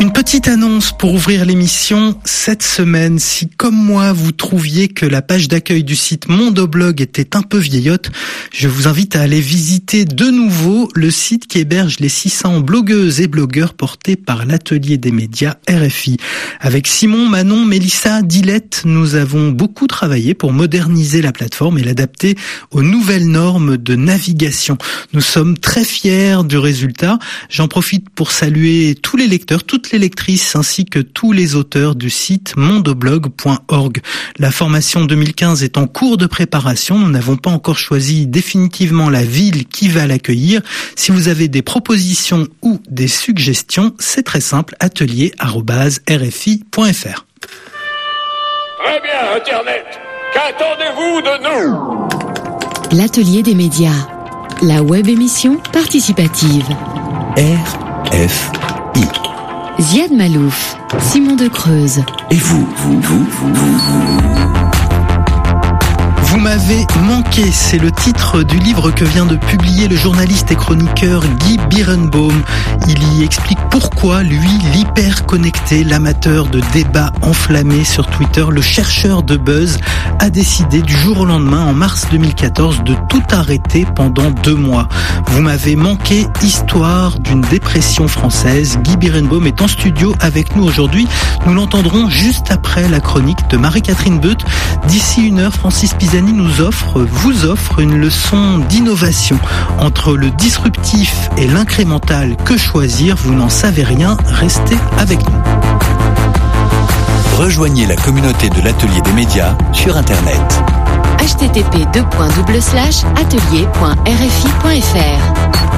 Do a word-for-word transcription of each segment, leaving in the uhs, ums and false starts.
Une petite annonce pour ouvrir l'émission cette semaine. Si, comme moi, vous trouviez que la page d'accueil du site Mondoblog était un peu vieillotte, je vous invite à aller visiter de nouveau le site qui héberge les six cents blogueuses et blogueurs portés par l'Atelier des médias R F I. Avec Simon, Manon, Mélissa, Dilette, nous avons beaucoup travaillé pour moderniser la plateforme et l'adapter aux nouvelles normes de navigation. Nous sommes très fiers du résultat. J'en profite pour saluer tous les lecteurs, toutes les lectrices ainsi que tous les auteurs du site mondoblog point org. La formation deux mille quinze est en cours de préparation. Nous n'avons pas encore choisi définitivement la ville qui va l'accueillir. Si vous avez des propositions ou des suggestions, c'est très simple, atelier arobase r f i point f r. Très bien, Internet. Qu'attendez-vous de nous ? L'Atelier des médias, la web émission participative. R F I. Ziad Malouf, Simon de Creuse. Et vous, vous, vous, vous, vous, vous. Vous m'avez manqué, c'est le titre du livre que vient de publier le journaliste et chroniqueur Guy Birenbaum. Il y explique pourquoi, lui, l'hyper connecté, l'amateur de débats enflammés sur Twitter, le chercheur de buzz, a décidé du jour au lendemain, en mars deux mille quatorze, de tout arrêter pendant deux mois. Vous m'avez manqué, histoire d'une dépression française. Guy Birenbaum est en studio avec nous aujourd'hui. Nous l'entendrons juste après la chronique de Marie-Catherine Beut. D'ici une heure, Francis Pisani nous offre, vous offre une leçon d'innovation. Entre le disruptif et l'incrémental, que choisir? Vous n'en savez rien, restez avec nous. Rejoignez la communauté de l'Atelier des médias sur Internet. h t t p deux points double slash atelier point r f i point f r.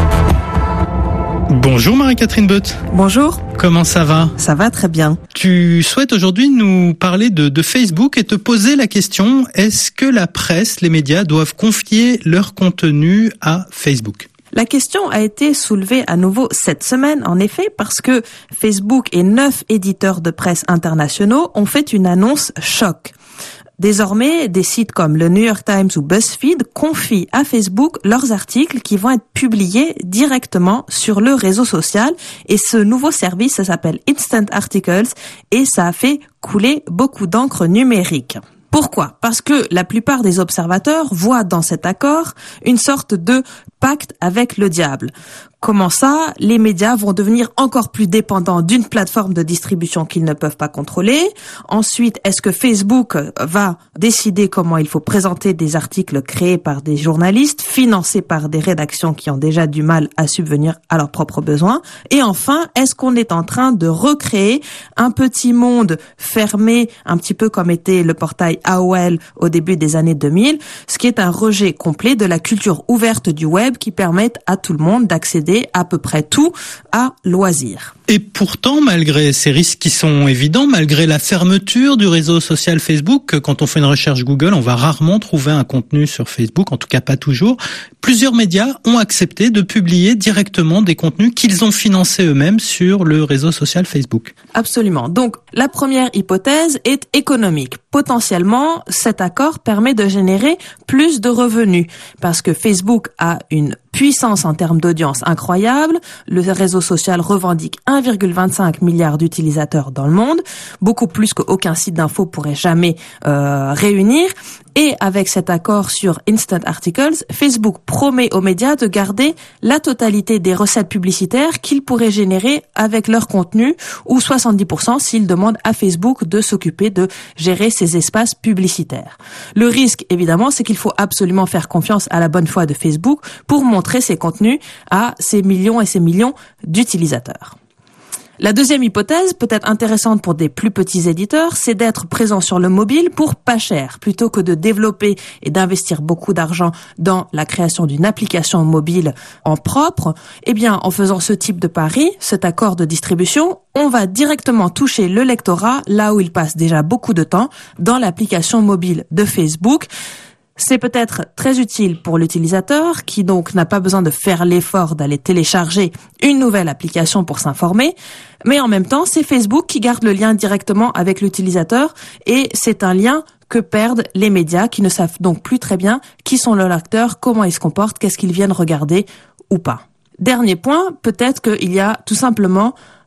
Bonjour Marie-Catherine Beut. Bonjour. Comment ça va ? Ça va très bien. Tu souhaites aujourd'hui nous parler de, de Facebook et te poser la question, est-ce que la presse, les médias doivent confier leur contenu à Facebook ? La question a été soulevée à nouveau cette semaine, en effet, parce que Facebook et neuf éditeurs de presse internationaux ont fait une annonce choc. Désormais, des sites comme le New York Times ou BuzzFeed confient à Facebook leurs articles qui vont être publiés directement sur le réseau social. Et ce nouveau service, ça s'appelle Instant Articles et ça a fait couler beaucoup d'encre numérique. Pourquoi ? Parce que la plupart des observateurs voient dans cet accord une sorte de pacte avec le diable. Comment ça ? Les médias vont devenir encore plus dépendants d'une plateforme de distribution qu'ils ne peuvent pas contrôler. Ensuite, est-ce que Facebook va décider comment il faut présenter des articles créés par des journalistes, financés par des rédactions qui ont déjà du mal à subvenir à leurs propres besoins ? Et enfin, est-ce qu'on est en train de recréer un petit monde fermé, un petit peu comme était le portail A O L au début des années deux mille, ce qui est un rejet complet de la culture ouverte du web qui permet à tout le monde d'accéder à peu près tout à loisir. Et pourtant, malgré ces risques qui sont évidents, malgré la fermeture du réseau social Facebook, quand on fait une recherche Google, on va rarement trouver un contenu sur Facebook, en tout cas pas toujours. Plusieurs médias ont accepté de publier directement des contenus qu'ils ont financés eux-mêmes sur le réseau social Facebook. Absolument. Donc, la première hypothèse est économique. Potentiellement, cet accord permet de générer plus de revenus parce que Facebook a une puissance en termes d'audience incroyable. Le réseau social revendique un virgule vingt-cinq milliard d'utilisateurs dans le monde, beaucoup plus qu'aucun site d'info pourrait jamais euh, réunir. Et avec cet accord sur Instant Articles, Facebook promet aux médias de garder la totalité des recettes publicitaires qu'ils pourraient générer avec leur contenu, ou soixante-dix pour cent s'ils demandent à Facebook de s'occuper de gérer ces espaces publicitaires. Le risque, évidemment, c'est qu'il faut absolument faire confiance à la bonne foi de Facebook pour montrer ses contenus à ces millions et ces millions d'utilisateurs. La deuxième hypothèse, peut-être intéressante pour des plus petits éditeurs, c'est d'être présent sur le mobile pour pas cher. Plutôt que de développer et d'investir beaucoup d'argent dans la création d'une application mobile en propre, eh bien, en faisant ce type de pari, cet accord de distribution, on va directement toucher le lectorat là où il passe déjà beaucoup de temps, dans l'application mobile de Facebook. C'est peut-être très utile pour l'utilisateur qui donc n'a pas besoin de faire l'effort d'aller télécharger une nouvelle application pour s'informer, mais en même temps, c'est Facebook qui garde le lien directement avec l'utilisateur et c'est un lien que perdent les médias qui ne savent donc plus très bien qui sont leurs lecteurs, comment ils se comportent, qu'est-ce qu'ils viennent regarder ou pas. Dernier point, peut-être qu'il y a tout simplement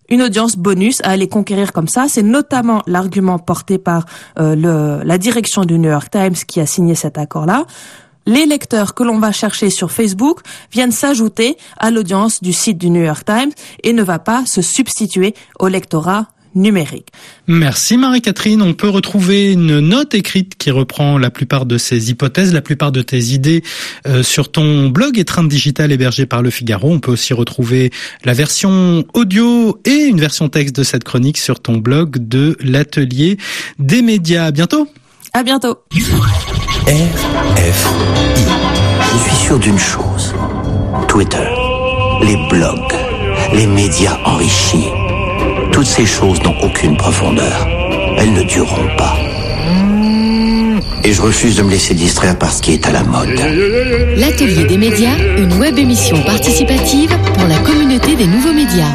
une audience bonus à aller conquérir comme ça. C'est notamment l'argument porté par euh, le, la direction du New York Times qui a signé cet accord-là. Les lecteurs que l'on va chercher sur Facebook viennent s'ajouter à l'audience du site du New York Times et ne va pas se substituer au lectorat numérique. Merci Marie-Catherine. On peut retrouver une note écrite qui reprend la plupart de ces hypothèses, la plupart de tes idées euh, sur ton blog Étreinte Digitale hébergé par Le Figaro. On peut aussi retrouver la version audio et une version texte de cette chronique sur ton blog de l'Atelier des médias. À bientôt. À bientôt. R F I. Je suis sûr d'une chose. Twitter, les blogs, les médias enrichis, toutes ces choses n'ont aucune profondeur. Elles ne dureront pas. Et je refuse de me laisser distraire par ce qui est à la mode. L'Atelier des médias, une web émission participative pour la communauté des nouveaux médias.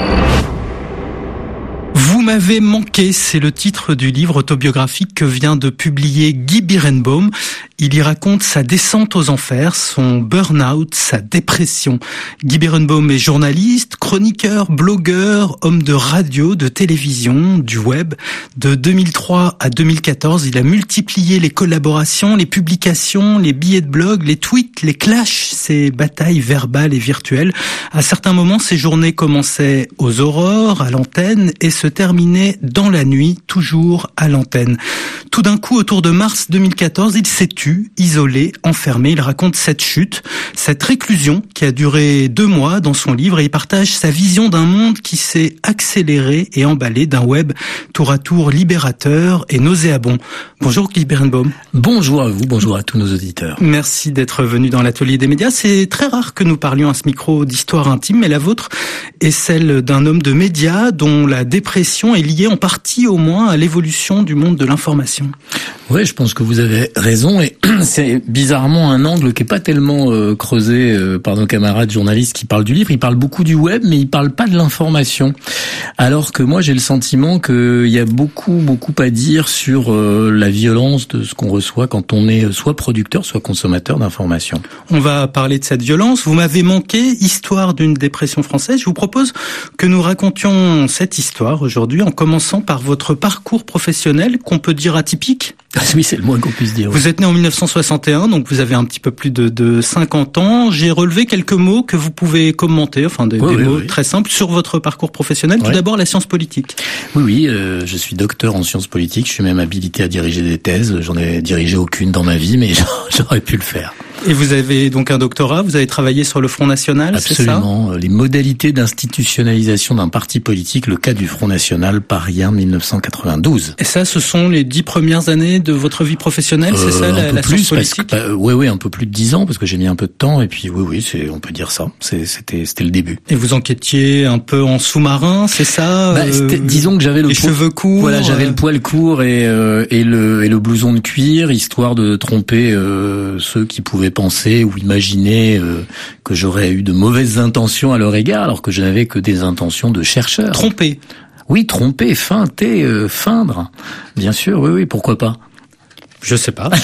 Vous m'avez manqué, c'est le titre du livre autobiographique que vient de publier Guy Birenbaum. Il y raconte sa descente aux enfers, son burn-out, sa dépression. Guy Birenbaum est journaliste, chroniqueur, blogueur, homme de radio, de télévision, du web. De deux mille trois à deux mille quatorze, il a multiplié les collaborations, les publications, les billets de blog, les tweets, les clashs, ses batailles verbales et virtuelles. À certains moments, ses journées commençaient aux aurores, à l'antenne, et se terminaient dans la nuit, toujours à l'antenne. Tout d'un coup, autour de mars deux mille quatorze, il s'est tu, isolé, enfermé. Il raconte cette chute, cette réclusion qui a duré deux mois dans son livre, et il partage sa vision d'un monde qui s'est accéléré et emballé, d'un web tour à tour libérateur et nauséabond. Bonjour Guy Birenbaum. Bonjour à vous, bonjour à tous nos auditeurs. Merci d'être venu dans l'Atelier des médias. C'est très rare que nous parlions à ce micro d'histoire intime, mais la vôtre est celle d'un homme de médias dont la dépression est liée en partie au moins à l'évolution du monde de l'information. Oui, je pense que vous avez raison, et c'est bizarrement un angle qui est pas tellement euh, creusé euh, par nos camarades journalistes qui parlent du livre. Ils parlent beaucoup du web, mais ils parlent pas de l'information. Alors que moi, j'ai le sentiment qu'il y a beaucoup, beaucoup à dire sur euh, la violence de ce qu'on reçoit quand on est soit producteur, soit consommateur d'informations. On va parler de cette violence. Vous m'avez manqué, histoire d'une dépression française. Je vous propose que nous racontions cette histoire aujourd'hui en commençant par votre parcours professionnel qu'on peut dire atypique. Ah oui, c'est le moins qu'on puisse dire. Vous êtes né en mille neuf cent soixante et un, donc vous avez un petit peu plus de, de cinquante ans. J'ai relevé quelques mots que vous pouvez commenter, enfin des, oui, des oui, mots oui. très simples sur votre parcours professionnel. Ouais. Tout d'abord, la science politique. Oui, oui, euh, je suis docteur en sciences politiques. Je suis même habilité à diriger des thèses. J'en ai dirigé aucune dans ma vie, mais j'aurais pu le faire. Et vous avez donc un doctorat, vous avez travaillé sur le Front National, c'est ça ? Absolument. Les modalités d'institutionnalisation d'un parti politique, le cas du Front National, Paris un, mille neuf cent quatre-vingt-douze. Et ça, ce sont les dix premières années de votre vie professionnelle, euh, c'est ça, la, la plus, science politique ? parce que, bah, oui, oui, un peu plus de dix ans, parce que j'ai mis un peu de temps, et puis oui, oui, c'est, on peut dire ça. C'est, c'était, c'était le début. Et vous enquêtiez un peu en sous-marin, c'est ça ? Bah, euh, disons que j'avais le les poil, cheveux courts. Voilà, j'avais euh... le poil court et, euh, et le et le blouson de cuir, histoire de tromper euh, ceux qui pouvaient penser ou imaginer euh, que j'aurais eu de mauvaises intentions à leur égard, alors que je n'avais que des intentions de chercheur. Tromper. Oui, tromper, feinter, euh, feindre. Bien sûr, oui, oui, pourquoi pas. Je sais pas.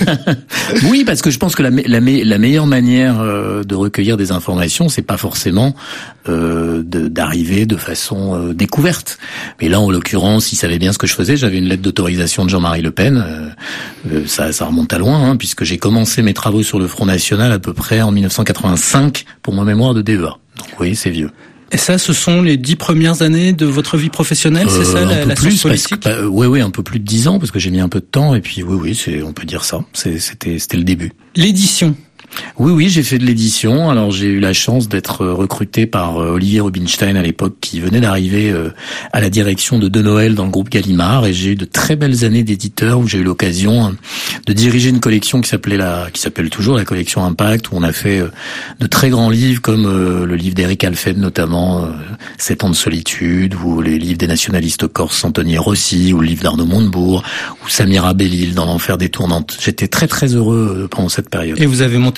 Oui, parce que je pense que la, la, la meilleure manière euh, de recueillir des informations, c'est pas forcément euh, de, d'arriver de façon euh, découverte. Mais là, en l'occurrence, il savait bien ce que je faisais. J'avais une lettre d'autorisation de Jean-Marie Le Pen. Euh, euh, ça, ça remonte à loin, hein, puisque j'ai commencé mes travaux sur le Front National à peu près en mille neuf cent quatre-vingt-cinq pour mon mémoire de D E A. Donc oui, c'est vieux. Et ça, ce sont les dix premières années de votre vie professionnelle, c'est euh, ça, la, la science politique ? parce que, bah, oui, oui, un peu plus de dix ans, parce que j'ai mis un peu de temps, et puis oui, oui, c'est, on peut dire ça. C'est, c'était, c'était le début. L'édition. Oui, oui, j'ai fait de l'édition. Alors, j'ai eu la chance d'être recruté par Olivier Rubinstein à l'époque, qui venait d'arriver à la direction de De Noël dans le groupe Gallimard, et j'ai eu de très belles années d'éditeur où j'ai eu l'occasion de diriger une collection qui s'appelait la, qui s'appelle toujours la collection Impact, où on a fait de très grands livres comme le livre d'Éric Alphen, notamment Sept ans de solitude, ou les livres des nationalistes corses Anthony Rossi, ou le livre d'Arnaud Montebourg, ou Samira Bellil dans L'enfer des tournantes. J'étais très très heureux pendant cette période. Et vous avez monté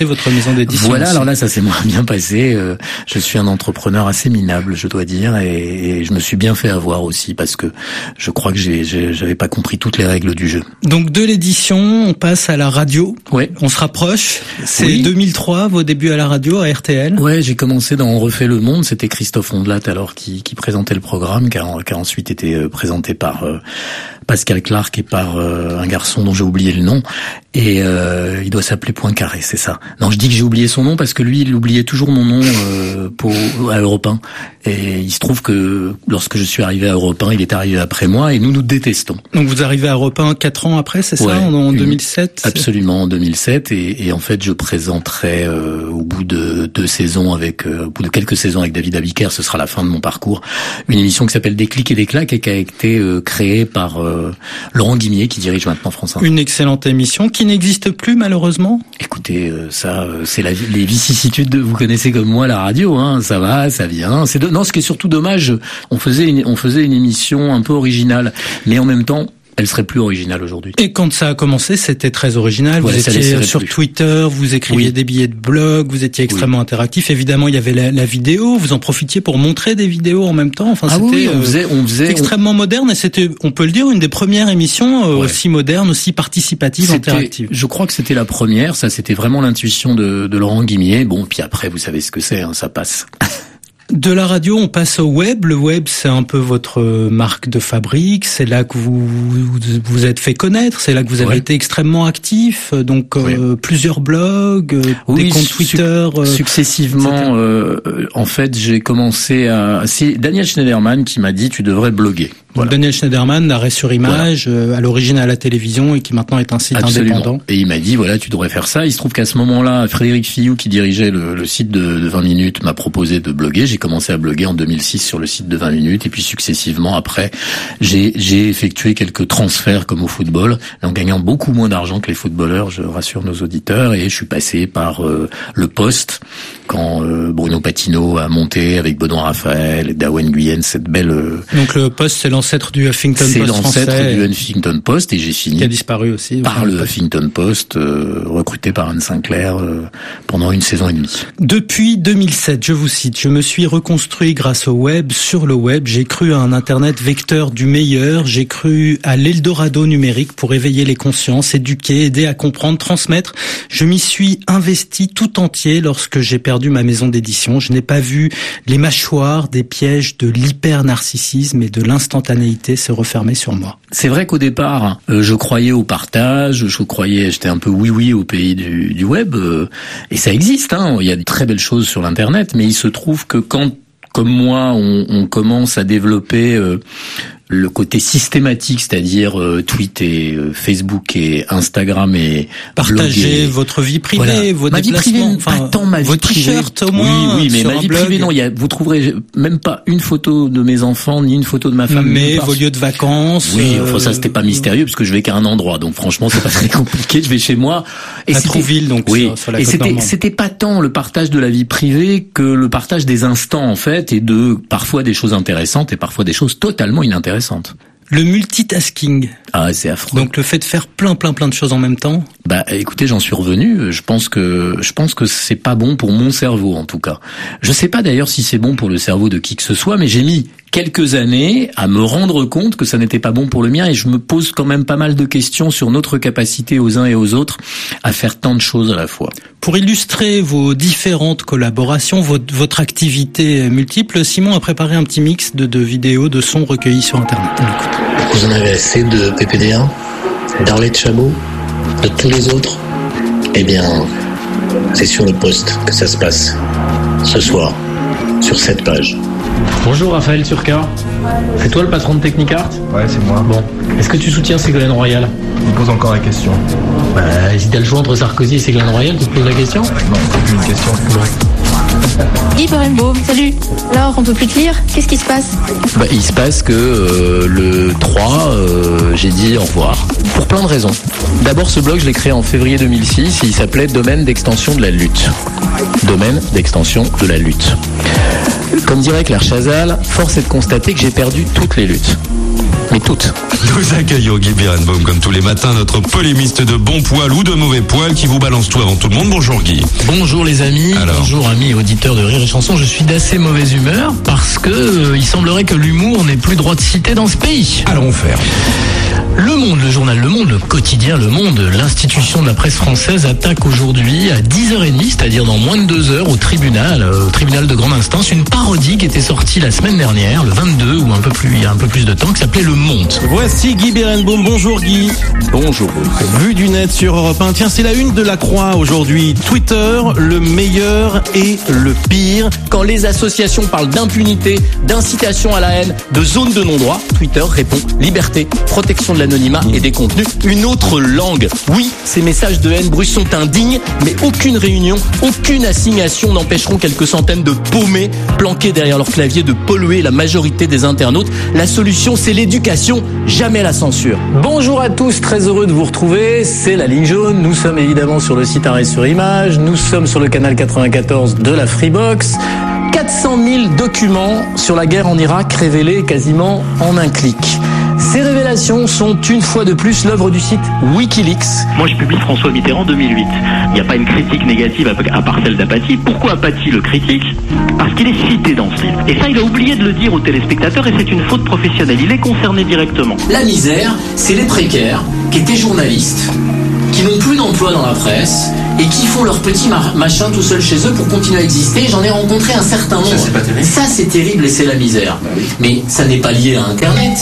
monté votre maison d'édition. Voilà, aussi. alors là, ça s'est moins bien passé. Euh, je suis un entrepreneur assez minable, je dois dire, et, et je me suis bien fait avoir aussi parce que je crois que j'ai, j'ai, j'avais pas compris toutes les règles du jeu. Donc de l'édition, on passe à la radio. Ouais. On se rapproche. C'est Oui. deux mille trois, vos débuts à la radio, à R T L. Ouais, j'ai commencé dans On refait le monde. C'était Christophe Ondelat alors qui, qui présentait le programme, qui a, qui a ensuite été présenté par euh, Pascal Clark et par euh, un garçon dont j'ai oublié le nom. Et euh, il doit s'appeler Poincaré, c'est ça. Non, je dis que j'ai oublié son nom parce que lui, il oubliait toujours mon nom euh, pour à Europe un. Et il se trouve que lorsque je suis arrivé à Europe un, il est arrivé après moi et nous nous détestons. Donc vous arrivez à Europe un quatre ans après, c'est Ouais, ça, en, en une, deux mille sept. Absolument, en deux mille sept. Et, et en fait, je présenterai euh, au bout de deux saisons avec, euh, au bout de quelques saisons avec David Abiker, ce sera la fin de mon parcours, une émission qui s'appelle Des clics et des claques et qui a été euh, créée par euh, Laurent Guimier qui dirige maintenant France un. Une excellente émission qui n'existe plus malheureusement. Écoutez, euh, ça, euh, c'est la, les vicissitudes de, vous connaissez comme moi la radio, hein, ça va, ça vient. C'est de, non, ce qui est surtout dommage, on faisait une, on faisait une émission un peu originale, mais en même temps, elle serait plus originale aujourd'hui. Et quand ça a commencé, c'était très original. Voilà, vous ça étiez laisserait sur plus. Twitter, vous écriviez Oui. des billets de blog, vous étiez extrêmement Oui. interactif. Évidemment, il y avait la, la vidéo. Vous en profitiez pour montrer des vidéos en même temps. Enfin, Ah c'était oui, on euh, faisait, on faisait, extrêmement moderne et c'était, on peut le dire, une des premières émissions euh, Ouais. aussi moderne, aussi participative, C'était- interactive. Je crois que c'était la première. Ça, c'était vraiment l'intuition de, de Laurent Guimier. Bon, puis après, vous savez ce que c'est, hein, ça passe. De la radio, on passe au web. Le web, c'est un peu votre marque de fabrique. C'est là que vous vous, vous êtes fait connaître. C'est là que vous avez Ouais. été extrêmement actif. Donc, euh, plusieurs blogs, euh, Oui, des comptes suc- Twitter. euh, Successivement, euh, euh, en fait, j'ai commencé à... C'est Daniel Schneiderman qui m'a dit, tu devrais bloguer. Voilà. Daniel Schneiderman, d'Arrêt sur Image, euh, à l'origine à la télévision et qui maintenant est un site Absolument. indépendant. Et il m'a dit, voilà, tu devrais faire ça. Il se trouve qu'à ce moment-là, Frédéric Fillou, qui dirigeait le, le site de, de vingt minutes, m'a proposé de bloguer. J'ai commencé à bloguer en deux mille six sur le site de vingt minutes. Et puis, successivement, après, j'ai, j'ai effectué quelques transferts comme au football, en gagnant beaucoup moins d'argent que les footballeurs, je rassure nos auditeurs. Et je suis passé par euh, le Poste, quand euh, Bruno Patino a monté avec Benoît Raphaël et Dawen Guyenne cette belle... Euh, Donc le Poste, c'est l'ancêtre du Huffington c'est Post l'ancêtre français, du Huffington Post et j'ai fini qui a disparu aussi. par Enfin, le Huffington Post, euh, recruté par Anne Sinclair euh, pendant une saison et demie. Depuis deux mille sept, je vous cite, je me suis reconstruit grâce au web, sur le web. J'ai cru à un Internet vecteur du meilleur. J'ai cru à l'Eldorado numérique pour éveiller les consciences, éduquer, aider à comprendre, transmettre. Je m'y suis investi tout entier lorsque j'ai perdu ma maison d'édition. Je n'ai pas vu les mâchoires des pièges de l'hyper-narcissisme et de l'instantanéité se refermer sur moi. C'est vrai qu'au départ, euh, je croyais au partage, je croyais, j'étais un peu oui-oui au pays du, du web, euh, et ça existe, hein, il y a de très belles choses sur l'Internet, mais il se trouve que quand, comme moi, on, on commence à développer euh, le côté systématique, c'est-à-dire euh, tweet et euh, Facebook et Instagram et Partager bloguer. votre vie privée, Voilà. vos ma vie privée, déplacements, enfin, pas tant ma vie vos privée. t-shirts au moins. Oui, oui, mais sur ma un vie blog. privée, non, il y a, vous trouverez même pas une photo de mes enfants ni une photo de ma femme. Mais nulle part. vos lieux de vacances. Oui, euh, enfin ça c'était pas mystérieux parce que je vais qu'à un endroit, donc franchement c'est pas très compliqué. Je vais chez moi. Et à c'était- Trouville, donc oui. sur, sur la et côte c'était normande. c'était pas tant le partage de la vie privée que le partage des instants en fait et de parfois des choses intéressantes et parfois des choses totalement inintéressantes. Le multitasking. Ah, c'est affreux. Donc le fait de faire plein plein plein de choses en même temps. Bah, écoutez, j'en suis revenu. Je pense que je pense que c'est pas bon pour mon cerveau en tout cas. Je sais pas d'ailleurs si c'est bon pour le cerveau de qui que ce soit, mais j'ai mis quelques années à me rendre compte que ça n'était pas bon pour le mien et je me pose quand même pas mal de questions sur notre capacité aux uns et aux autres à faire tant de choses à la fois. Pour illustrer vos différentes collaborations, votre, votre activité multiple, Simon a préparé un petit mix de, de vidéos, de sons recueillis sur Internet. On l'écoute. Vous en avez assez de P P D un, d'Arlette Chabot, de tous les autres? Eh bien, c'est sur le poste que ça se passe. Ce soir, sur cette page. Bonjour Raphaël Turca, c'est toi le patron de Technicart? Ouais, c'est moi. Bon, est-ce que tu soutiens Ségolène Royal? Il me pose encore la question. Bah, si t'as le choix entre Sarkozy et Ségolène Royal, tu te poses la question? Non, c'est plus une question. Guy Berenbaum, salut. Alors, on peut plus te lire? Qu'est-ce qui se passe? Bah, il se passe que euh, le trois, euh, j'ai dit au revoir. Pour plein de raisons. D'abord, ce blog, je l'ai créé en février deux mille six et il s'appelait Domaine d'extension de la lutte. Domaine d'extension de la lutte. Comme dirait Claire Chazal, force est de constater que j'ai perdu toutes les luttes. mais toutes. Nous accueillons Guy Berenbaum comme tous les matins, notre polémiste de bon poil ou de mauvais poil qui vous balance tout avant tout le monde. Bonjour Guy. Bonjour les amis, Alors. bonjour amis et auditeurs de Rire et Chanson. Je suis d'assez mauvaise humeur parce que euh, il semblerait que l'humour n'ait plus droit de citer dans ce pays. Allons faire. Le Monde, le journal Le Monde, le quotidien Le Monde, l'institution de la presse française attaque aujourd'hui à dix heures trente, c'est-à-dire dans moins de deux heures, au tribunal, au tribunal de grande instance, une parodie qui était sortie la semaine dernière, le vingt-deux ou un peu plus, il y a un peu plus de temps, qui s'appelait Le Monde. Voici Guy Berenbaum. Bonjour Guy. Bonjour. Vue du net sur Europe un. Tiens, c'est la une de la Croix aujourd'hui. Twitter, le meilleur et le pire. Quand les associations parlent d'impunité, d'incitation à la haine, de zone de non-droit, Twitter répond liberté, protection de l'anonymat et des contenus, une autre langue. Oui, ces messages de haine brute sont indignes, mais aucune réunion, aucune assignation n'empêcheront quelques centaines de paumés planqués derrière leur clavier de polluer la majorité des internautes. La solution, c'est l'éducation, jamais la censure. Bonjour à tous, très heureux de vous retrouver, c'est la ligne jaune, nous sommes évidemment sur le site Arrêt sur Image, nous sommes sur le canal quatre-vingt-quatorze de la Freebox. quatre cent mille documents sur la guerre en Irak révélés quasiment en un clic. Ces révélations sont une fois de plus l'œuvre du site Wikileaks. Moi je publie François Mitterrand deux mille huit. Il n'y a pas une critique négative à part celle d'Apaty. Pourquoi Apaty le critique ? Parce qu'il est cité dans ce livre. Et ça il a oublié de le dire aux téléspectateurs et c'est une faute professionnelle. Il est concerné directement. La misère, c'est les précaires qui étaient journalistes, qui n'ont plus d'emploi dans la presse et qui font leur petit mar- machin tout seuls chez eux pour continuer à exister. J'en ai rencontré un certain nombre. Ça c'est pas terrible. Ça c'est terrible et c'est la misère. Bah oui. Mais ça n'est pas lié à Internet.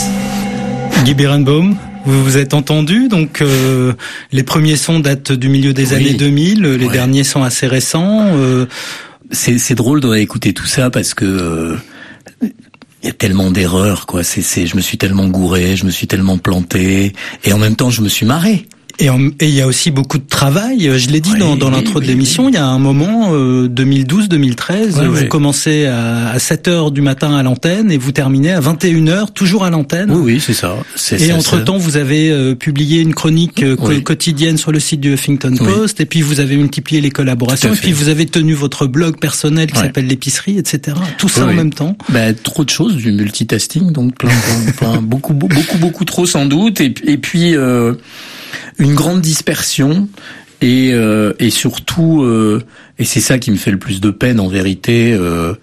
Guy Berenbaum, vous vous êtes entendu, donc euh, les premiers sons datent du milieu des oui. années deux mille, les ouais. derniers sont assez récents. Euh... C'est, c'est drôle de réécouter tout ça parce que euh, il y a tellement d'erreurs, quoi. C'est, c'est, je me suis tellement gouré, je me suis tellement planté, et en même temps je me suis marré. Et il y a aussi beaucoup de travail. Je l'ai dit oui, dans, dans l'intro oui, de l'émission, il oui. y a un moment, euh, deux mille douze deux mille treize, oui, vous oui. commencez à, à sept heures du matin à l'antenne et vous terminez à vingt et une heures, toujours à l'antenne. Oui, oui, c'est ça. C'est, et c'est, entre-temps, vous avez euh, publié une chronique euh, oui. quotidienne sur le site du Huffington Post, oui. et puis vous avez multiplié les collaborations, et puis vous avez tenu votre blog personnel qui ouais. s'appelle L'épicerie, et cetera. Tout ça oui, en oui. même temps. Bah, trop de choses, du multitasking, donc plein, plein, plein beaucoup, beaucoup, beaucoup, beaucoup trop sans doute, et, et puis... Euh, une grande dispersion et euh, et surtout euh, et c'est ça qui me fait le plus de peine en vérité. Euh,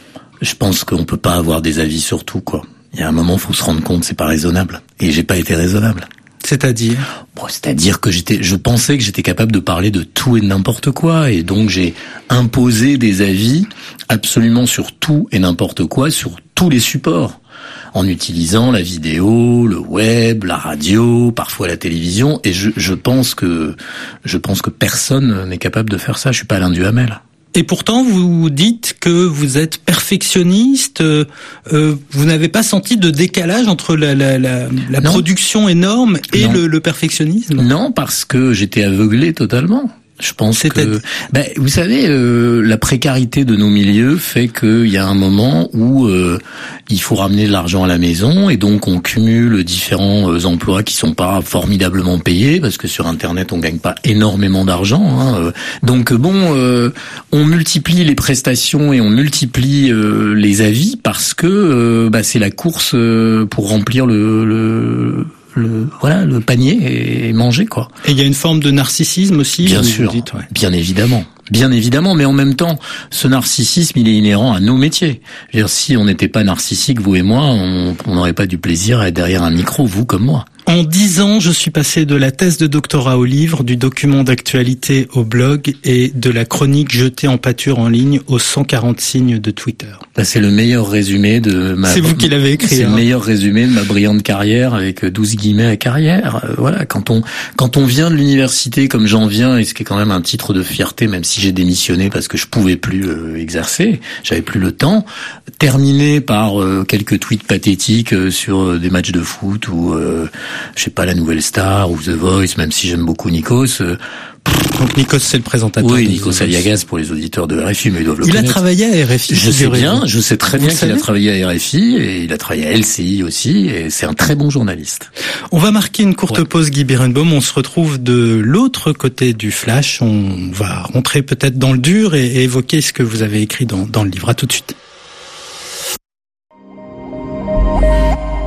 je pense qu'on peut pas avoir des avis sur tout, quoi. Il y a un moment, faut se rendre compte, c'est pas raisonnable. Et j'ai pas été raisonnable. C'est-à-dire bon, c'est-à-dire que j'étais, je pensais que j'étais capable de parler de tout et de n'importe quoi, et donc j'ai imposé des avis absolument sur tout et n'importe quoi, sur tous les supports, en utilisant la vidéo, le web, la radio, parfois la télévision, et je, je pense que je pense que personne n'est capable de faire ça. Je suis pas Alain Duhamel. Et pourtant, vous dites que vous êtes perfectionniste. Euh, vous n'avez pas senti de décalage entre la, la, la, la production énorme et le, le perfectionnisme ? Non, parce que j'étais aveuglé totalement. Je pense C'est que, ben, vous savez, euh, la précarité de nos milieux fait qu'il y a un moment où euh, il faut ramener de l'argent à la maison, et donc on cumule différents euh, emplois qui sont pas formidablement payés, parce que sur Internet on gagne pas énormément d'argent. Hein, donc bon, euh, on multiplie les prestations et on multiplie euh, les avis parce que euh, bah, c'est la course euh, pour remplir le, le le voilà le panier et manger, quoi. Et il y a une forme de narcissisme aussi. Bien sûr, dites, ouais. bien évidemment, bien évidemment, mais en même temps, ce narcissisme, il est inhérent à nos métiers. Je veux dire, si on n'était pas narcissique, vous et moi, on n'aurait pas du plaisir à être derrière un micro, vous comme moi. En dix ans, je suis passé de la thèse de doctorat au livre, du document d'actualité au blog et de la chronique jetée en pâture en ligne aux cent quarante signes de Twitter. Bah, c'est le meilleur résumé de ma... C'est vous qui l'avez écrit. C'est hein. le meilleur résumé de ma brillante carrière avec douze guillemets à carrière. Euh, voilà, quand on quand on vient de l'université comme j'en viens, et ce qui est quand même un titre de fierté, même si j'ai démissionné parce que je pouvais plus euh, exercer, j'avais plus le temps, terminé par euh, quelques tweets pathétiques euh, sur euh, des matchs de foot ou euh, je sais pas, la Nouvelle Star ou The Voice, même si j'aime beaucoup Nikos. Euh, Donc Nikos, c'est le présentateur. Oui, Nikos Aliagas pour les auditeurs de R F I, mais ils doivent le il connaître. Il a travaillé à R F I. Je sais bien, je sais très bien qu'il savez a travaillé à R F I et il a travaillé à L C I aussi, et c'est un très bon journaliste. On va marquer une courte ouais. pause, Guy Berenbaum. On se retrouve de l'autre côté du flash. On va rentrer peut-être dans le dur et, et évoquer ce que vous avez écrit dans, dans le livre. À tout de suite.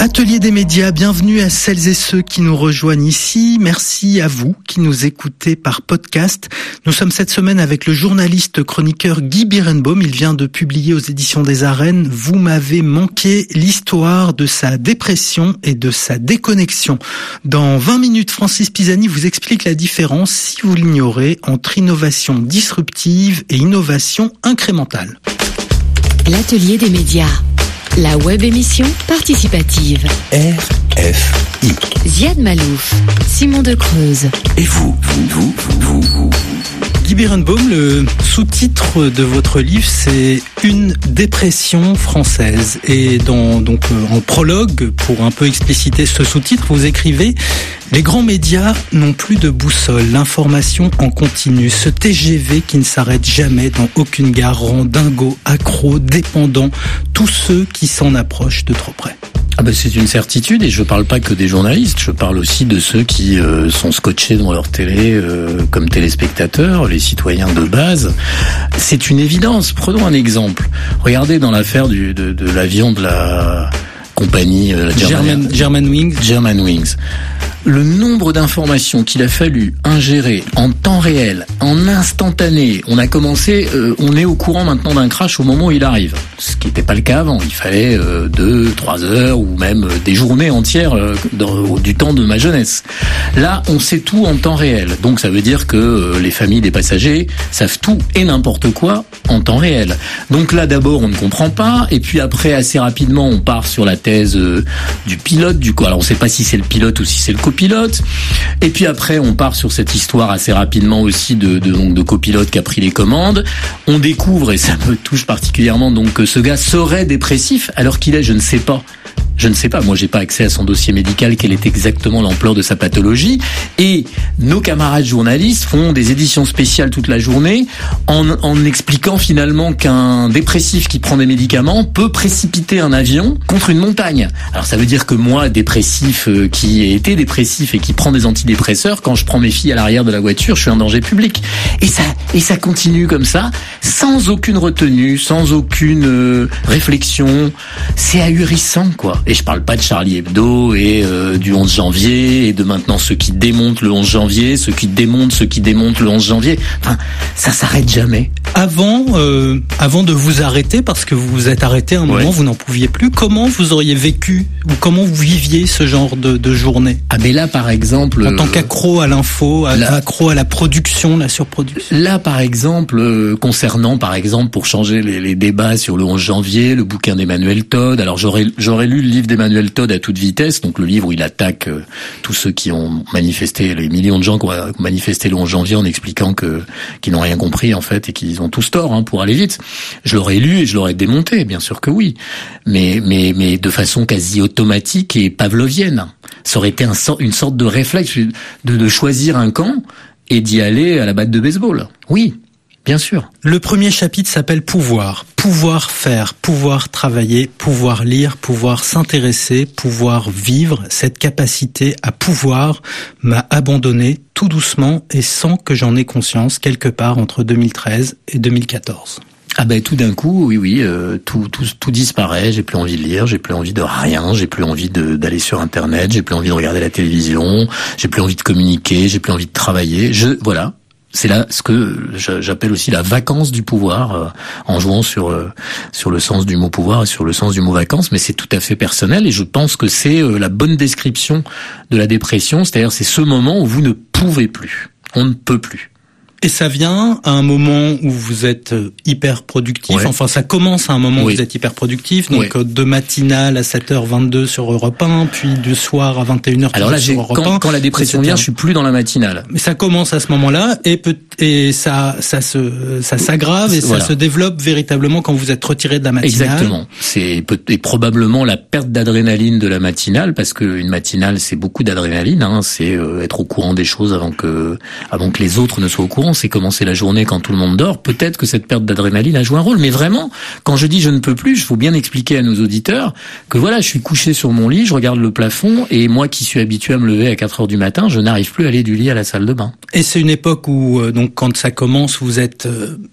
Atelier des médias, bienvenue à celles et ceux qui nous rejoignent ici. Merci à vous qui nous écoutez par podcast. Nous sommes cette semaine avec le journaliste chroniqueur Guy Birenbaum. Il vient de publier aux éditions des Arènes « Vous m'avez manqué », l'histoire de sa dépression et de sa déconnexion. Dans vingt minutes, Francis Pisani vous explique la différence, si vous l'ignorez, entre innovation disruptive et innovation incrémentale. L'Atelier des médias. La web émission participative. R F I. Ziad Malouf, Simon de Creuse. Et vous, vous, vous, vous, vous. Guy Birenbaum, le sous-titre de votre livre, c'est Une dépression française. Et dans, donc, en prologue, pour un peu expliciter ce sous-titre, vous écrivez « Les grands médias n'ont plus de boussole, l'information en continu. Ce T G V qui ne s'arrête jamais dans aucune gare rend dingo, accro, dépendant tous ceux qui s'en approchent de trop près. » Ah ben c'est une certitude, et je parle pas que des journalistes, je parle aussi de ceux qui euh, sont scotchés devant leur télé euh, comme téléspectateurs, les citoyens de base. C'est une évidence. Prenons un exemple. Regardez dans l'affaire du, de, de l'avion de la compagnie euh, German, German Wings. German Wings. Le nombre d'informations qu'il a fallu ingérer en temps réel, en instantané. On a commencé, euh, on est au courant maintenant d'un crash au moment où il arrive. Ce qui n'était pas le cas avant. Il fallait euh, deux, trois heures ou même des journées entières euh, dans, du temps de ma jeunesse. Là, on sait tout en temps réel. Donc ça veut dire que euh, les familles des passagers savent tout et n'importe quoi en temps réel. Donc là, d'abord, on ne comprend pas. Et puis après, assez rapidement, on part sur la thèse euh, du pilote. Du coup, alors on ne sait pas si c'est le pilote ou si c'est le copilote. Et puis après, on part sur cette histoire assez rapidement aussi de, de, donc de copilote qui a pris les commandes. On découvre, et ça me touche particulièrement, donc que ce gars serait dépressif alors qu'il est, je ne sais pas. Je ne sais pas, moi j'ai pas accès à son dossier médical, quelle est exactement l'ampleur de sa pathologie. Et nos camarades journalistes font des éditions spéciales toute la journée en, en expliquant finalement qu'un dépressif qui prend des médicaments peut précipiter un avion contre une montagne. Alors ça veut dire que moi, dépressif, euh, qui ai été dépressif et qui prend des antidépresseurs, quand je prends mes filles à l'arrière de la voiture, je suis un danger public. Et ça, et ça continue comme ça, sans aucune retenue, sans aucune euh, réflexion. C'est ahurissant, quoi. Et je parle pas de Charlie Hebdo et euh, du onze janvier et de maintenant ceux qui démontent le onze janvier, ceux qui démontent, ceux qui démontent le onze janvier. Enfin, ça s'arrête jamais. Avant, euh, avant de vous arrêter, parce que vous vous êtes arrêté à un moment, ouais. Vous n'en pouviez plus. Comment vous auriez vécu ou comment vous viviez ce genre de, de journée? Ah mais là, par exemple, en tant qu'accro à l'info, à, là, accro à la production, la surproduction. Là, par exemple, euh, concernant, par exemple, pour changer les, les débats sur le onze janvier, le bouquin d'Emmanuel Todd. Alors j'aurais, j'aurais lu le livre d'Emmanuel Todd à toute vitesse, donc le livre où il attaque euh, tous ceux qui ont manifesté, les millions de gens qui ont manifesté le onze janvier en expliquant que qu'ils n'ont rien compris en fait et qu'ils ont tous tort hein, pour aller vite. Je l'aurais lu et je l'aurais démonté, bien sûr que oui, mais mais mais de façon quasi automatique et pavlovienne. Ça aurait été un sort, une sorte de réflexe de, de choisir un camp et d'y aller à la batte de baseball. Oui. Bien sûr. Le premier chapitre s'appelle Pouvoir. Pouvoir faire, pouvoir travailler, pouvoir lire, pouvoir s'intéresser, pouvoir vivre. Cette capacité à pouvoir m'a abandonné tout doucement et sans que j'en ai conscience quelque part entre deux mille treize et deux mille quatorze. Ah ben tout d'un coup, oui, oui, euh, tout, tout, tout disparaît. J'ai plus envie de lire, j'ai plus envie de rien, j'ai plus envie de, d'aller sur Internet, j'ai plus envie de regarder la télévision, j'ai plus envie de communiquer, j'ai plus envie de travailler. Je, voilà. C'est là ce que j'appelle aussi la vacance du pouvoir, euh, en jouant sur euh, sur le sens du mot pouvoir et sur le sens du mot vacances, mais c'est tout à fait personnel et je pense que c'est euh, la bonne description de la dépression, c'est-à-dire c'est ce moment où vous ne pouvez plus, on ne peut plus. Et ça vient à un moment où vous êtes hyper productif. Ouais. Enfin, ça commence à un moment oui. où vous êtes hyper productif. Donc, oui. de matinale à sept heures vingt-deux sur Europe un, puis du soir à vingt et une heures Alors là, sur Europe quand, un. Quand la dépression vient, je suis plus dans la matinale. Mais ça commence à ce moment-là et peut, et ça, ça se, ça s'aggrave et voilà. ça se développe véritablement quand vous êtes retiré de la matinale. Exactement. C'est et probablement la perte d'adrénaline de la matinale, parce que une matinale, c'est beaucoup d'adrénaline. Hein, c'est euh, être au courant des choses avant que, avant que les autres ne soient au courant. C'est commencer la journée quand tout le monde dort. Peut-être que cette perte d'adrénaline a joué un rôle, mais vraiment, quand je dis je ne peux plus, il faut bien expliquer à nos auditeurs que voilà, je suis couché sur mon lit, je regarde le plafond, et moi qui suis habitué à me lever à quatre heures du matin, je n'arrive plus à aller du lit à la salle de bain. Et c'est une époque où, euh, donc, quand ça commence, vous êtes euh,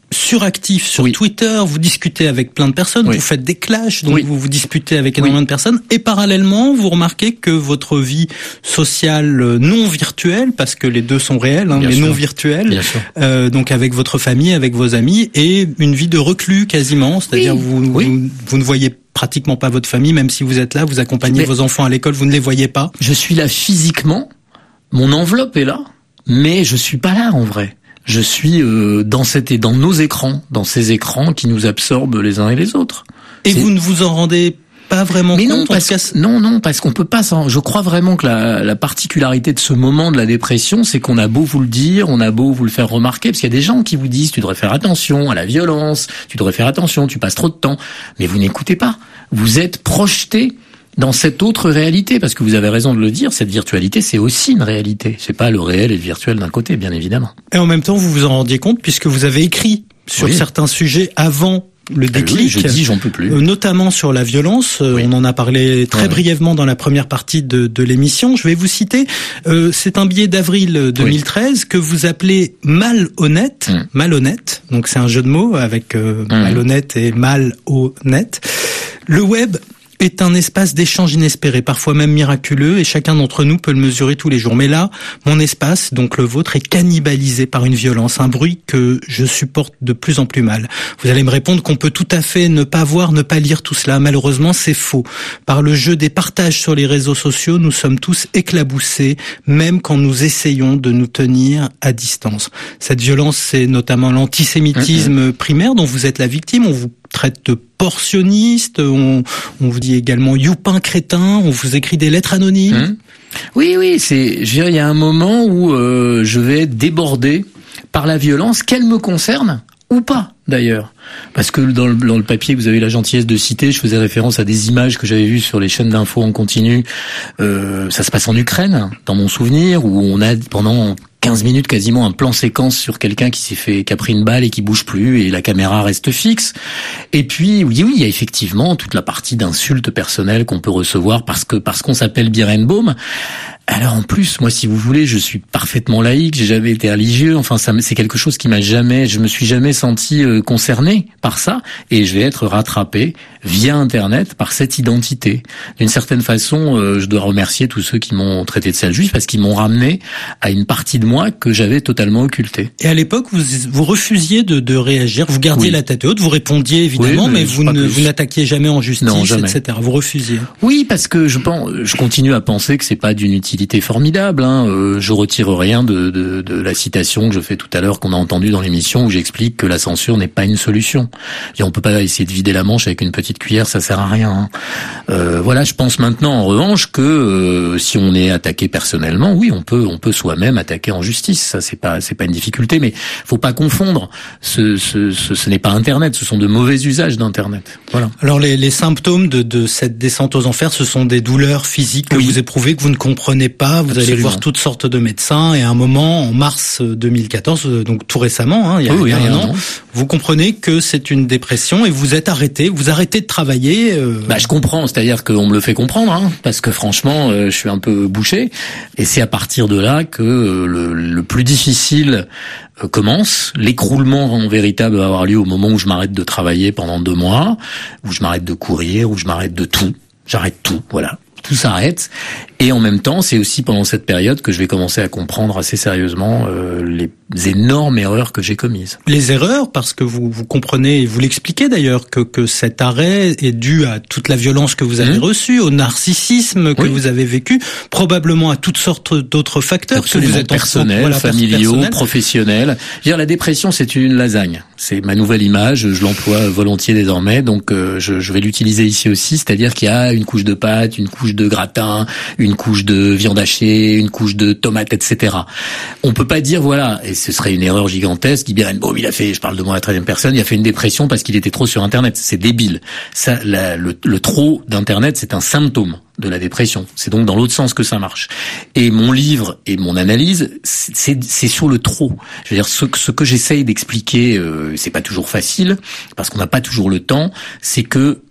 suractif sur oui. Twitter, vous discutez avec plein de personnes, oui. vous faites des clashs, donc oui. vous vous disputez avec énormément oui. de personnes, et parallèlement, vous remarquez que votre vie sociale non virtuelle, parce que les deux sont réels, hein, mais sûr. non virtuelle, Bien sûr. Euh, donc avec votre famille, avec vos amis, et une vie de reclus quasiment, c'est-à-dire oui. Vous, oui. vous vous ne voyez pratiquement pas votre famille, même si vous êtes là, vous accompagnez mais vos enfants à l'école, vous ne les voyez pas. Je suis là physiquement, mon enveloppe est là, mais je suis pas là en vrai. Je suis euh, dans cette et dans nos écrans, dans ces écrans qui nous absorbent les uns et les autres. Et C'est... vous ne vous en rendez pas vraiment mais compte non, parce que, non, non, parce qu'on peut pas s'en... Je crois vraiment que la, la particularité de ce moment de la dépression, c'est qu'on a beau vous le dire, on a beau vous le faire remarquer, parce qu'il y a des gens qui vous disent tu devrais faire attention à la violence, tu devrais faire attention, tu passes trop de temps, mais vous n'écoutez pas. Vous êtes projeté dans cette autre réalité, parce que vous avez raison de le dire, cette virtualité, c'est aussi une réalité. C'est pas le réel et le virtuel d'un côté, bien évidemment. Et en même temps, vous vous en rendiez compte, puisque vous avez écrit sur oui. certains sujets avant le déclic, oui, je dis, j'en peux plus. Notamment sur la violence. Oui. On en a parlé très ouais. brièvement dans la première partie de, de l'émission. Je vais vous citer. Euh, c'est un billet d'avril deux mille treize oui. que vous appelez malhonnête. Mmh. Malhonnête. Donc c'est un jeu de mots avec euh, mmh. malhonnête et malhonnête. Le web est un espace d'échange inespéré, parfois même miraculeux, et chacun d'entre nous peut le mesurer tous les jours. Mais là, mon espace, donc le vôtre, est cannibalisé par une violence, un bruit que je supporte de plus en plus mal. Vous allez me répondre qu'on peut tout à fait ne pas voir, ne pas lire tout cela. Malheureusement, c'est faux. Par le jeu des partages sur les réseaux sociaux, nous sommes tous éclaboussés, même quand nous essayons de nous tenir à distance. Cette violence, c'est notamment l'antisémitisme mmh. primaire dont vous êtes la victime. On vous traite de portionniste, on, on vous dit également youpin crétin, on vous écrit des lettres anonymes. Mmh. Oui, oui, c'est, je veux dire, il y a un moment où euh, je vais être débordé par la violence, qu'elle me concerne ou pas, d'ailleurs. Parce que dans le, dans le papier que vous avez la gentillesse de citer, je faisais référence à des images que j'avais vues sur les chaînes d'infos en continu. Euh, ça se passe en Ukraine, dans mon souvenir, où on a pendant quinze minutes quasiment un plan séquence sur quelqu'un qui s'est fait, qui a pris une balle et qui bouge plus, et la caméra reste fixe. Et puis, oui, oui, il y a effectivement toute la partie d'insultes personnelles qu'on peut recevoir parce que, parce qu'on s'appelle Birenbaum. Alors en plus, moi, si vous voulez, je suis parfaitement laïque, j'ai jamais été religieux. Enfin, ça, c'est quelque chose qui m'a jamais, je me suis jamais senti euh, concerné par ça, et je vais être rattrapé via Internet par cette identité. D'une certaine façon, euh, je dois remercier tous ceux qui m'ont traité de sale juif parce qu'ils m'ont ramené à une partie de moi que j'avais totalement occultée. Et à l'époque, vous, vous refusiez de, de réagir, vous gardiez oui. la tête haute, vous répondiez évidemment, oui, mais, mais vous ne, vous n'attaquiez jamais en justice, non, jamais. et cetera. Vous refusiez. Oui, parce que je pense, je continue à penser que c'est pas d'une utilité formidable. Hein. Euh, je retire rien de, de, de la citation que je fais tout à l'heure, qu'on a entendue dans l'émission, où j'explique que la censure n'est pas une solution. Et on peut pas essayer de vider la manche avec une petite cuillère, ça sert à rien. Hein. Euh, voilà, je pense maintenant en revanche que euh, si on est attaqué personnellement, oui, on peut, on peut soi-même attaquer en justice. Ça, c'est pas, c'est pas une difficulté, mais faut pas confondre. Ce, ce, ce, ce n'est pas Internet, ce sont de mauvais usages d'Internet. Voilà. Alors les, les symptômes de, de cette descente aux enfers, ce sont des douleurs physiques que oui. vous éprouvez, que vous ne comprenez pas. Vous Absolument. allez voir toutes sortes de médecins, et à un moment, en mars deux mille quatorze, donc tout récemment, hein, il y a, oui, il y a oui, un an, an, vous comprenez que c'est une dépression et vous êtes arrêté, vous arrêtez de travailler. Euh... Bah, je comprends, c'est-à-dire qu'on me le fait comprendre, hein, parce que franchement, euh, je suis un peu bouché, et c'est à partir de là que euh, le, le plus difficile euh, commence. L'écroulement en véritable va avoir lieu au moment où je m'arrête de travailler pendant deux mois, où je m'arrête de courir, où je m'arrête de tout. J'arrête tout, voilà. Tout s'arrête, et en même temps, c'est aussi pendant cette période que je vais commencer à comprendre assez sérieusement euh, les énormes erreurs que j'ai commises. Les erreurs, parce que vous vous comprenez, et vous l'expliquez d'ailleurs, que que cet arrêt est dû à toute la violence que vous avez mmh. reçue, au narcissisme que oui. vous avez vécu, probablement à toutes sortes d'autres facteurs. Absolument, que vous êtes personnels, voilà, familiaux, personnel. professionnels. Je veux dire, la dépression, c'est une lasagne. C'est ma nouvelle image, je l'emploie volontiers désormais, donc euh, je, je vais l'utiliser ici aussi, c'est-à-dire qu'il y a une couche de pâte, une couche de gratin, une couche de viande hachée, une couche de tomates, et cetera. On peut pas dire, voilà, et ce serait une erreur gigantesque, Guy Birenbaum, il a fait, je parle de moi à la treizième personne, il a fait une dépression parce qu'il était trop sur Internet. C'est débile. Ça, la, le, le trop d'Internet, c'est un symptôme de la dépression. C'est donc dans l'autre sens que ça marche. Et mon livre et mon analyse, c'est, c'est sur le trop. Je veux dire, ce, ce que j'essaye d'expliquer, euh, c'est pas toujours facile, parce qu'on n'a pas toujours le temps, c'est que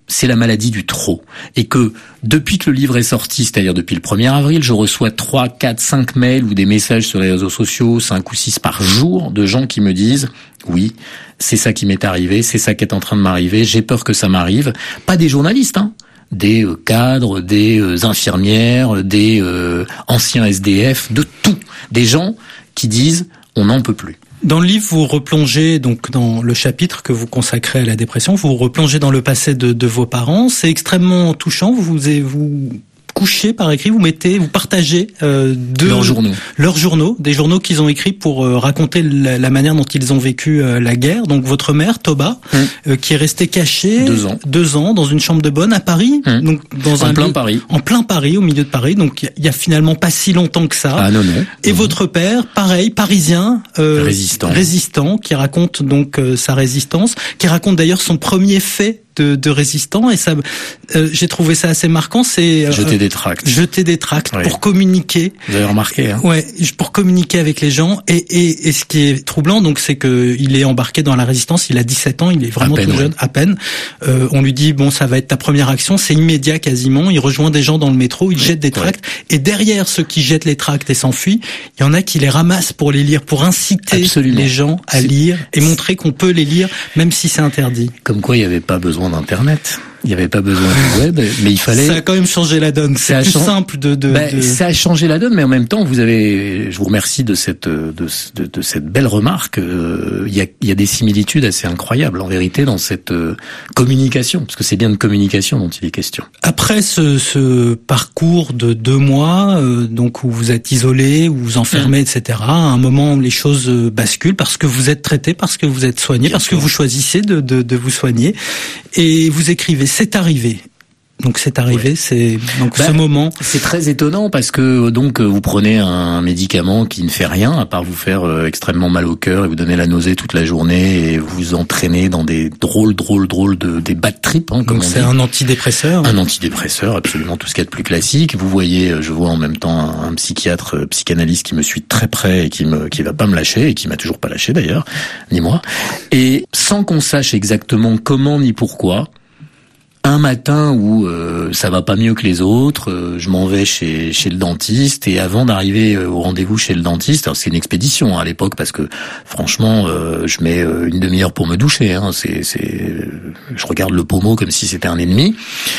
c'est la maladie du trop. Et que depuis que le livre est sorti, c'est-à-dire depuis le premier avril, je reçois trois, quatre, cinq mails ou des messages sur les réseaux sociaux, cinq ou six par jour, de gens qui me disent « Oui, c'est ça qui m'est arrivé, c'est ça qui est en train de m'arriver, j'ai peur que ça m'arrive. » Pas des journalistes, hein, des euh, cadres, des euh, infirmières, des euh, anciens S D F, de tout. Des gens qui disent « On n'en peut plus ». Dans le livre, vous replongez, donc dans le chapitre que vous consacrez à la dépression, vous replongez dans le passé de, de vos parents. C'est extrêmement touchant. Vous vous couchez par écrit, vous mettez, vous partagez euh, de leurs journaux, leurs journaux, des journaux qu'ils ont écrits pour euh, raconter la, la manière dont ils ont vécu euh, la guerre. Donc votre mère, Toba, mmh. euh, qui est restée cachée deux ans, deux ans dans une chambre de bonne à Paris, mmh. donc dans en un plein lieu, Paris, en plein Paris, au milieu de Paris. Donc il y, y a finalement pas si longtemps que ça. Ah non non. Et mmh. votre père, pareil, parisien, euh, résistant, résistant, qui raconte donc euh, sa résistance, qui raconte d'ailleurs son premier fait de, de résistant, et ça, euh, j'ai trouvé ça assez marquant. C'est euh, jeter des tracts, jeter des tracts oui. pour communiquer. Vous avez remarqué, hein. Ouais, pour communiquer avec les gens. Et, et, et ce qui est troublant, donc, c'est que il est embarqué dans la résistance. Il a dix-sept ans, il est vraiment peine, tout jeune, ouais. à peine. Euh, on lui dit bon, ça va être ta première action. C'est immédiat quasiment. Il rejoint des gens dans le métro, il oui. jette des tracts. Ouais. Et derrière ceux qui jettent les tracts et s'enfuient, il y en a qui les ramassent pour les lire, pour inciter Absolument. les gens à c'est... lire et montrer qu'on peut les lire, même si c'est interdit. Comme quoi, il n'y avait pas besoin d'Internet. Il n'y avait pas besoin du web, mais il fallait... Ça a quand même changé la donne. C'est plus chang... simple de... de, ben, de... Ça a changé la donne, mais en même temps, vous avez... Je vous remercie de cette de, de, de cette belle remarque. Euh, il y a, il y a des similitudes assez incroyables, en vérité, dans cette euh, communication, parce que c'est bien de communication dont il est question. Après ce, ce parcours de deux mois, euh, donc où vous êtes isolé, où vous vous enfermez, mmh. et cetera, à un moment où les choses basculent, parce que vous êtes traité, parce que vous êtes soigné, bien parce sûr. que vous choisissez de, de, de vous soigner, et vous écrivez « C'est arrivé ». Donc c'est arrivé, ouais. c'est donc bah, ce moment. C'est très étonnant parce que donc vous prenez un médicament qui ne fait rien à part vous faire euh, extrêmement mal au cœur et vous donner la nausée toute la journée et vous entraîner dans des drôles, drôles, drôles de des bad trips. Hein, comme donc on c'est dit. un antidépresseur. Un antidépresseur, absolument tout ce qu'il y a de plus classique. Vous voyez, je vois en même temps un, un psychiatre, euh, psychanalyste qui me suit très près et qui me qui va pas me lâcher et qui m'a toujours pas lâché d'ailleurs, ni moi. Et sans qu'on sache exactement comment ni pourquoi. Un matin où euh, ça va pas mieux que les autres, euh, je m'en vais chez chez le dentiste et avant d'arriver au rendez-vous chez le dentiste, alors c'est une expédition hein, à l'époque parce que franchement euh, je mets une demi-heure pour me doucher, hein, c'est c'est je regarde le pommeau comme si c'était un ennemi.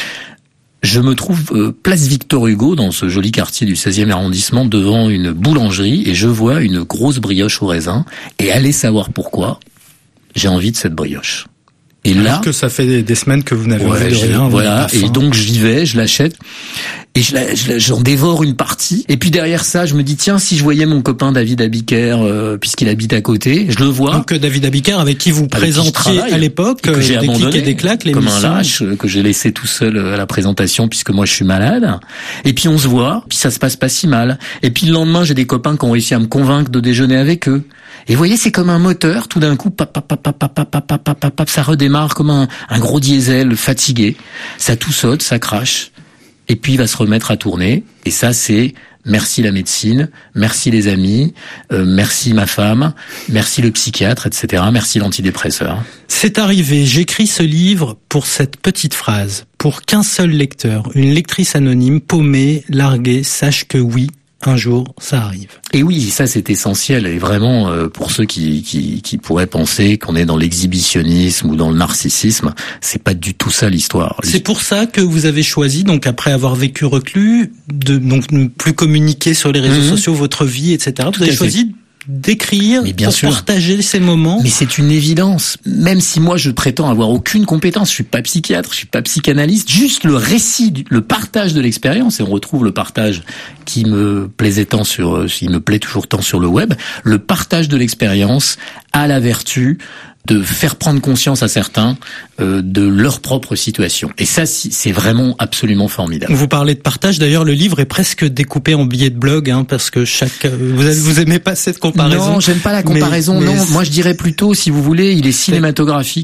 Je me trouve euh, place Victor Hugo dans ce joli quartier du seizième arrondissement devant une boulangerie et je vois une grosse brioche au raisin et allez savoir pourquoi, j'ai envie de cette brioche. Et alors là, que ça fait des semaines que vous n'avez ouais, envie de rien. Voilà. Et donc j'y vais, je l'achète et je la, je la, j'en dévore une partie. Et puis derrière ça, je me dis tiens, si je voyais mon copain David Abiker, euh, puisqu'il habite à côté, je le vois. Donc David Abiker, avec qui vous présentiez à l'époque, que j'ai des abandonné, clics et des claques, comme un lâche, que j'ai laissé tout seul à la présentation puisque moi je suis malade. Et puis on se voit, puis ça se passe pas si mal. Et puis le lendemain, j'ai des copains qui ont réussi à me convaincre de déjeuner avec eux. Et vous voyez, c'est comme un moteur, tout d'un coup, pap, pap, pap, pap, pap, pap, pap, pap, pap, ça redémarre comme un, un gros diesel fatigué. Ça tout saute, ça crache. Et puis il va se remettre à tourner. Et ça, c'est merci la médecine, merci les amis, euh, merci ma femme, merci le psychiatre, et cetera. Merci l'antidépresseur. C'est arrivé, j'écris ce livre pour cette petite phrase. Pour qu'un seul lecteur, une lectrice anonyme, paumée, larguée, sache que oui, un jour, ça arrive. Et oui, ça c'est essentiel. Et vraiment, euh, pour ceux qui, qui, qui pourraient penser qu'on est dans l'exhibitionnisme ou dans le narcissisme, c'est pas du tout ça l'histoire. C'est pour ça que vous avez choisi, donc après avoir vécu reclus, de donc ne plus communiquer sur les réseaux mmh. sociaux votre vie, et cetera. Tout vous avez choisi fait. d'écrire, mais bien pour sûr. partager ces moments. Mais c'est une évidence. Même si moi je prétends avoir aucune compétence, je suis pas psychiatre, je suis pas psychanalyste, juste le récit, le partage de l'expérience, et on retrouve le partage qui me plaisait tant sur, il me plaît toujours tant sur le web, le partage de l'expérience a la vertu de faire prendre conscience à certains euh, de leur propre situation. Et ça, c'est vraiment absolument formidable. Vous parlez de partage. D'ailleurs, le livre est presque découpé en billets de blog, hein, parce que chaque vous vous aimez pas cette comparaison. Non, j'aime pas la comparaison. Mais, mais non, moi je dirais plutôt, si vous voulez, il est cinématographique.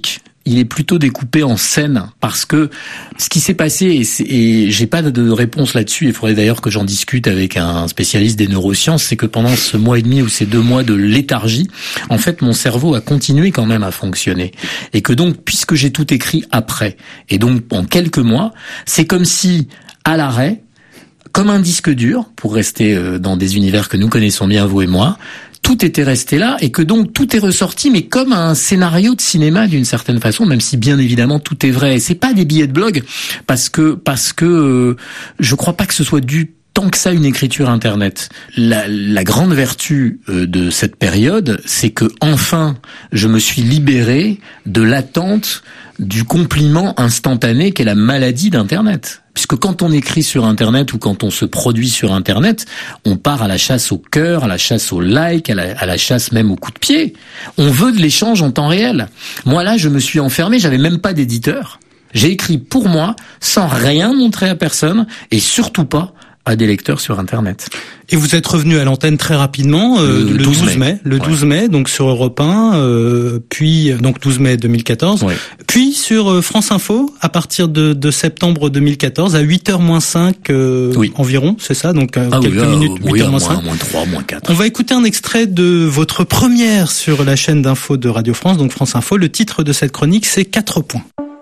il est plutôt découpé en scènes, parce que ce qui s'est passé, et, c'est, et j'ai pas de réponse là-dessus, il faudrait d'ailleurs que j'en discute avec un spécialiste des neurosciences, c'est que pendant ce mois et demi ou ces deux mois de léthargie, en fait, mon cerveau a continué quand même à fonctionner. Et que donc, puisque j'ai tout écrit après, et donc en quelques mois, c'est comme si, à l'arrêt, comme un disque dur, pour rester dans des univers que nous connaissons bien, vous et moi, tout était resté là, et que donc tout est ressorti, mais comme un scénario de cinéma d'une certaine façon, même si bien évidemment tout est vrai. Et c'est pas des billets de blog, parce que parce que euh, je crois pas que ce soit dû tant que ça une écriture internet. La, la grande vertu euh, de cette période, c'est que enfin je me suis libéré de l'attente du compliment instantané qu'est la maladie d'internet. Puisque quand on écrit sur internet ou quand on se produit sur internet, on part à la chasse au cœur, à la chasse au like, à la, à la chasse même au coup de pied. On veut de l'échange en temps réel. Moi là, je me suis enfermé, j'avais même pas d'éditeur. J'ai écrit pour moi, sans rien montrer à personne, et surtout pas à des lecteurs sur internet. Et vous êtes revenu à l'antenne très rapidement, euh, le, le douze mai, le douze ouais. mai, donc sur Europe un, euh, puis donc douze mai deux mille quatorze, ouais. Puis sur euh, France Info à partir de, de septembre deux mille quatorze à huit heures moins cinq euh, oui. environ, c'est ça, donc euh, ah quelques oui, euh, minutes, oui, huit heures moins cinq, moins trois, moins quatre. On va écouter un extrait de votre première sur la chaîne d'info de Radio France, donc France Info. Le titre de cette chronique, c'est quatre points.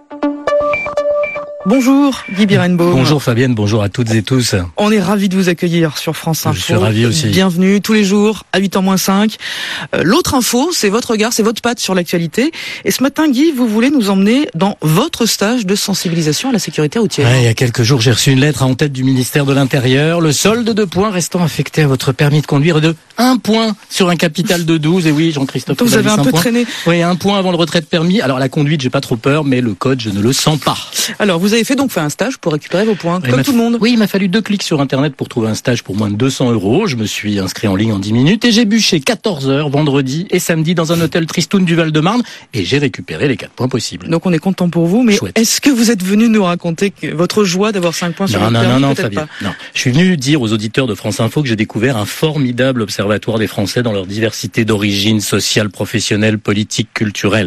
Bonjour Guy Birenbaum. Bonjour Fabienne, bonjour à toutes et tous. On est ravis de vous accueillir sur France Info. Je suis ravi aussi. Bienvenue tous les jours à huit heures moins cinq. Euh, l'autre info, c'est votre regard, c'est votre patte sur l'actualité. Et ce matin, Guy, vous voulez nous emmener dans votre stage de sensibilisation à la sécurité routière. Ouais, il y a quelques jours, j'ai reçu une lettre en tête du ministère de l'Intérieur. Le solde de points restant affecté à votre permis de conduire est de un point sur un capital de douze. Et oui, Jean-Christophe, vous avez un peu point. traîné. Oui, un point avant le retrait de permis. Alors la conduite, j'ai pas trop peur, mais le code, je ne le sens pas. Alors vous avez fait donc fait un stage pour récupérer vos points, oui, comme tout le monde. Oui, il m'a fallu deux clics sur Internet pour trouver un stage pour moins de deux cents euros. Je me suis inscrit en ligne en dix minutes et j'ai bûché quatorze heures vendredi et samedi dans un hôtel Tristoun du Val-de-Marne et j'ai récupéré les quatre points possibles. Donc on est content pour vous, mais Chouette. Est-ce que vous êtes venu nous raconter votre joie d'avoir cinq points sur non, le non, permis? Non, non, Peut-être Fabien. pas. Non. Je suis venu dire aux auditeurs de France Info que j'ai découvert un formidable observatoire des Français dans leur diversité d'origine sociale, professionnelle, politique, culturelle.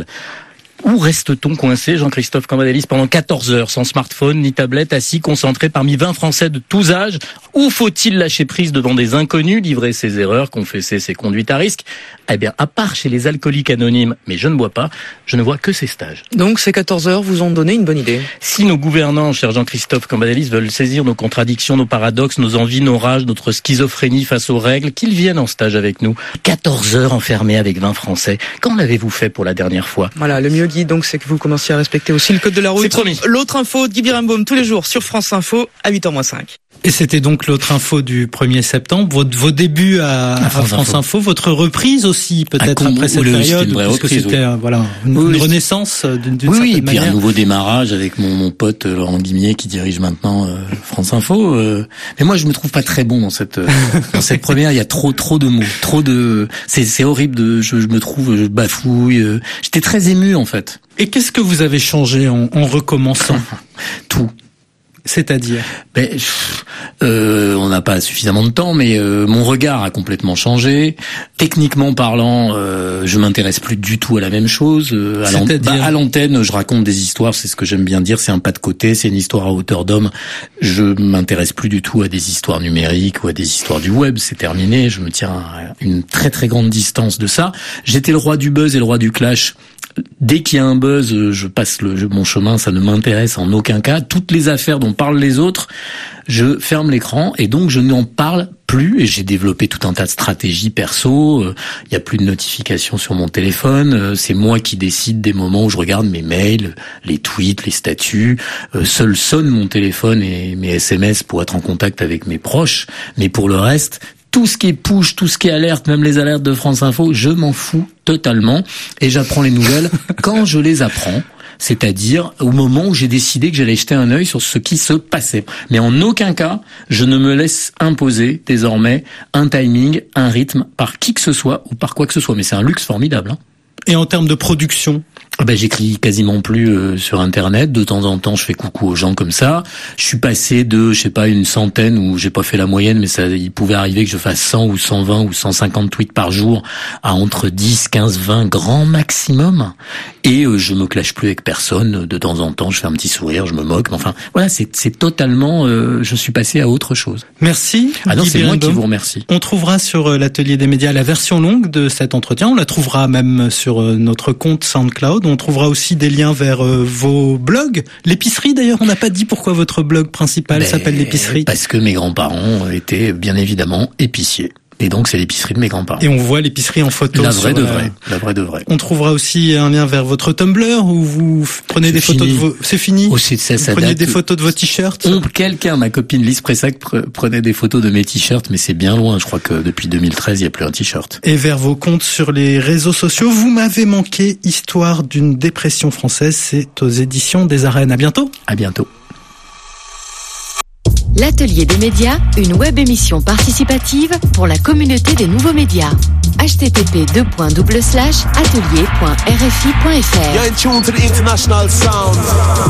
Où reste-t-on coincé, Jean-Christophe Cambadélis, pendant quatorze heures, sans smartphone ni tablette, assis, concentré parmi vingt Français de tous âges? Où faut-il lâcher prise devant des inconnus, livrer ses erreurs, confesser ses conduites à risque? Eh bien, à part chez les alcooliques anonymes, mais je ne bois pas, je ne vois que ces stages. Donc ces quatorze heures vous ont donné une bonne idée. Si nos gouvernants, cher Jean-Christophe Cambadélis, veulent saisir nos contradictions, nos paradoxes, nos envies, nos rages, notre schizophrénie face aux règles, qu'ils viennent en stage avec nous. quatorze heures enfermés avec vingt Français. Quand l'avez-vous fait pour la dernière fois? Voilà, le mieux, Guy, donc, c'est que vous commenciez à respecter aussi le code de la route. C'est promis. L'autre info de Guy Birenbaum tous les jours sur France Info à huit heures moins cinq. Et c'était donc l'autre info du premier septembre, vos, vos débuts à, à France, France Info. Info, votre reprise aussi peut-être ah, après cette le, période, parce reprise, que c'était oui. voilà une, oui, une renaissance d'une, d'une oui, certaine et puis manière. un nouveau démarrage avec mon, mon pote Laurent Guimier qui dirige maintenant euh, France Info. Euh, mais moi, je me trouve pas très bon dans cette euh, dans cette première. Il y a trop trop de mots, trop de. C'est c'est horrible. De, je, je me trouve, je bafouille. Euh, j'étais très ému en fait. Et qu'est-ce que vous avez changé en, en recommençant? Tout. C'est-à-dire ben, euh, on n'a pas suffisamment de temps, mais euh, mon regard a complètement changé. Techniquement parlant, euh, je m'intéresse plus du tout à la même chose. Euh, à, l'an- bah, à l'antenne, je raconte des histoires, c'est ce que j'aime bien dire, c'est un pas de côté, c'est une histoire à hauteur d'homme. Je m'intéresse plus du tout à des histoires numériques ou à des histoires du web, c'est terminé. Je me tiens à une très très grande distance de ça. J'étais le roi du buzz et le roi du clash. Dès qu'il y a un buzz, je passe le, mon chemin, ça ne m'intéresse en aucun cas. Toutes les affaires dont parlent les autres, je ferme l'écran et donc je n'en parle plus. Et j'ai développé tout un tas de stratégies perso. Il n'y a plus de notifications sur mon téléphone. C'est moi qui décide des moments où je regarde mes mails, les tweets, les statuts. Seul sonne mon téléphone et mes S M S pour être en contact avec mes proches. Mais pour le reste, tout ce qui est push, tout ce qui est alerte, même les alertes de France Info, je m'en fous totalement et j'apprends les nouvelles quand je les apprends, c'est-à-dire au moment où j'ai décidé que j'allais jeter un œil sur ce qui se passait. Mais en aucun cas, je ne me laisse imposer désormais un timing, un rythme par qui que ce soit ou par quoi que ce soit. Mais c'est un luxe formidable, hein. Et en termes de production, Ben, j'écris quasiment plus euh, sur Internet. De temps en temps, je fais coucou aux gens comme ça. Je suis passé de, je sais pas, une centaine, où j'ai pas fait la moyenne, mais ça, il pouvait arriver que je fasse cent ou cent vingt ou cent cinquante tweets par jour, à entre dix, quinze, vingt grand maximum. Et euh, je me clash plus avec personne. De temps en temps, je fais un petit sourire, je me moque. Mais enfin, voilà, c'est, c'est totalement, euh, je suis passé à autre chose. Merci. Ah non, Guy c'est moi Birenbaum. qui vous remercie. On trouvera sur euh, l'atelier des médias la version longue de cet entretien. On la trouvera même sur euh, notre compte SoundCloud. On trouvera aussi des liens vers euh, vos blogs. L'épicerie, d'ailleurs, on n'a pas dit pourquoi votre blog principal Ben, s'appelle l'épicerie. Parce que mes grands-parents étaient bien évidemment épiciers. Et donc, c'est l'épicerie de mes grands-parents. Et on voit l'épicerie en photo. La vraie sur de la... vraie. La vraie de vraie. On trouvera aussi un lien vers votre Tumblr où vous f- prenez C'est des photos fini. de vos... C'est fini. Aussi, ça, Vous ça prenez date- des photos de vos t-shirts. On, quelqu'un, ma copine Lise Pressac, pre- prenait des photos de mes t-shirts, mais c'est bien loin. Je crois que depuis deux mille treize, il n'y a plus un t-shirt. Et vers vos comptes sur les réseaux sociaux. Vous m'avez manqué, Histoire d'une dépression française. C'est aux éditions des Arènes. À bientôt. À bientôt. L'Atelier des médias, une web émission participative pour la communauté des nouveaux médias. h t t p deux points double slash atelier point r f i point f r. You're in tune to the international sound.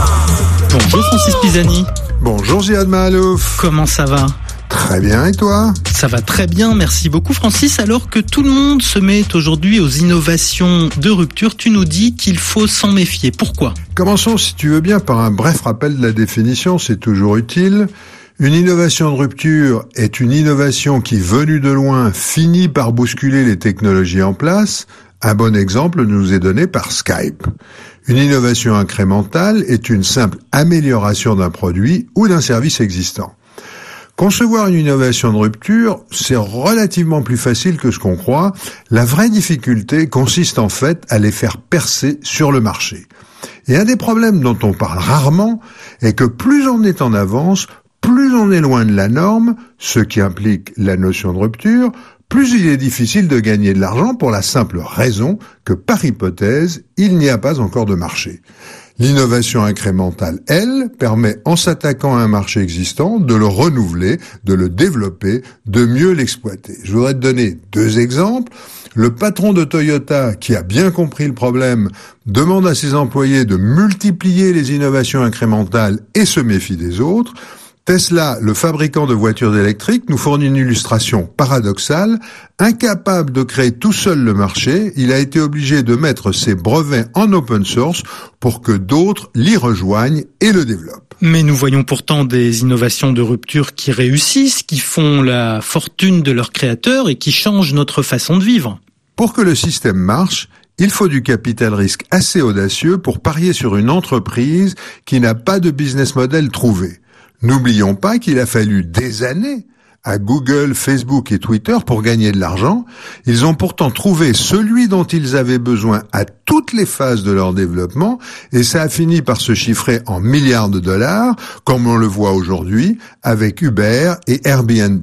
Bonjour Francis Pisani. Bonjour Ziad Mahalouf. Comment ça va? Très bien, et toi? Ça va très bien, merci beaucoup Francis. Alors que tout le monde se met aujourd'hui aux innovations de rupture, tu nous dis qu'il faut s'en méfier. Pourquoi? Commençons, si tu veux bien, par un bref rappel de la définition, c'est toujours utile. Une innovation de rupture est une innovation qui, venue de loin, finit par bousculer les technologies en place. Un bon exemple nous est donné par Skype. Une innovation incrémentale est une simple amélioration d'un produit ou d'un service existant. Concevoir une innovation de rupture, c'est relativement plus facile que ce qu'on croit. La vraie difficulté consiste en fait à les faire percer sur le marché. Et un des problèmes dont on parle rarement est que plus on est en avance, plus on est loin de la norme, ce qui implique la notion de rupture, plus il est difficile de gagner de l'argent pour la simple raison que, par hypothèse, il n'y a pas encore de marché. L'innovation incrémentale, elle, permet, en s'attaquant à un marché existant, de le renouveler, de le développer, de mieux l'exploiter. Je voudrais te donner deux exemples. Le patron de Toyota, qui a bien compris le problème, demande à ses employés de multiplier les innovations incrémentales et se méfie des autres. Tesla, le fabricant de voitures électriques, nous fournit une illustration paradoxale. Incapable de créer tout seul le marché, il a été obligé de mettre ses brevets en open source pour que d'autres l'y rejoignent et le développent. Mais nous voyons pourtant des innovations de rupture qui réussissent, qui font la fortune de leurs créateurs et qui changent notre façon de vivre. Pour que le système marche, il faut du capital risque assez audacieux pour parier sur une entreprise qui n'a pas de business model trouvé. N'oublions pas qu'il a fallu des années à Google, Facebook et Twitter pour gagner de l'argent. Ils ont pourtant trouvé celui dont ils avaient besoin à toutes les phases de leur développement et ça a fini par se chiffrer en milliards de dollars, comme on le voit aujourd'hui avec Uber et Airbnb.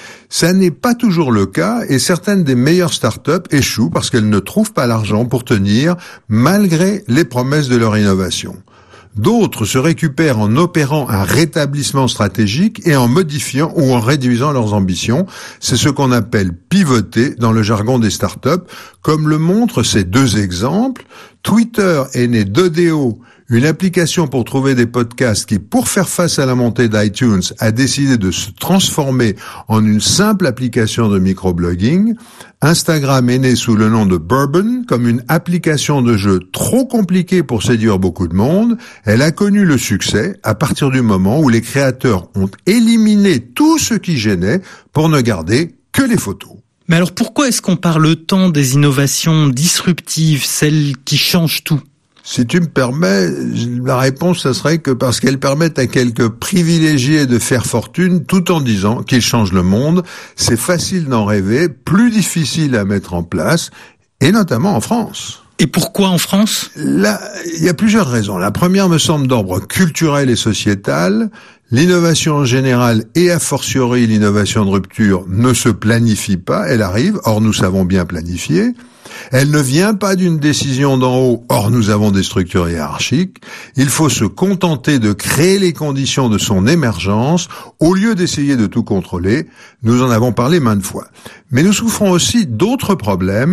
Ça n'est pas toujours le cas et certaines des meilleures startups échouent parce qu'elles ne trouvent pas l'argent pour tenir malgré les promesses de leur innovation. D'autres se récupèrent en opérant un rétablissement stratégique et en modifiant ou en réduisant leurs ambitions. C'est ce qu'on appelle pivoter dans le jargon des startups. Comme le montrent ces deux exemples, Twitter est né d'Odeo, une application pour trouver des podcasts qui, pour faire face à la montée d'iTunes, a décidé de se transformer en une simple application de microblogging. Instagram est né sous le nom de Bourbon, comme une application de jeu trop compliquée pour séduire beaucoup de monde. Elle a connu le succès à partir du moment où les créateurs ont éliminé tout ce qui gênait pour ne garder que les photos. Mais alors pourquoi est-ce qu'on parle tant des innovations disruptives, celles qui changent tout ? Si tu me permets, la réponse, ce serait que parce qu'elles permettent à quelques privilégiés de faire fortune tout en disant qu'ils changent le monde. C'est facile d'en rêver, plus difficile à mettre en place, et notamment en France. Et pourquoi en France ? Là, il y a plusieurs raisons. La première me semble d'ordre culturel et sociétal. L'innovation en général et a fortiori l'innovation de rupture ne se planifie pas, elle arrive, or nous savons bien planifier. Elle ne vient pas d'une décision d'en haut, or nous avons des structures hiérarchiques. Il faut se contenter de créer les conditions de son émergence au lieu d'essayer de tout contrôler. Nous en avons parlé maintes fois. Mais nous souffrons aussi d'autres problèmes